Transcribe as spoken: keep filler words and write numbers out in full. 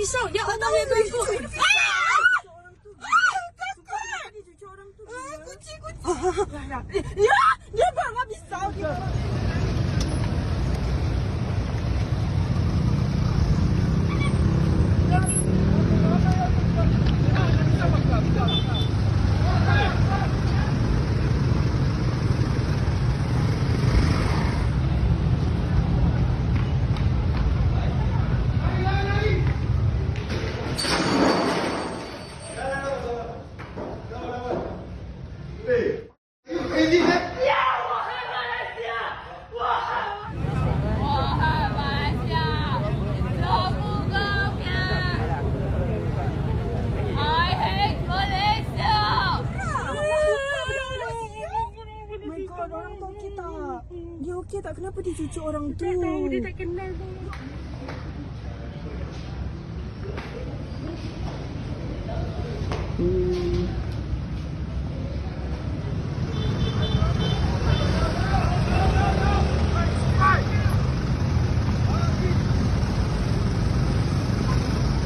pisau. Ya Allah, ya takut. Kucing, kucing. Ya, dia bawa pisau dia. Dia okey tak? Kenapa dia cucuk orang tu? Tak tahu, dia tak kenal tu.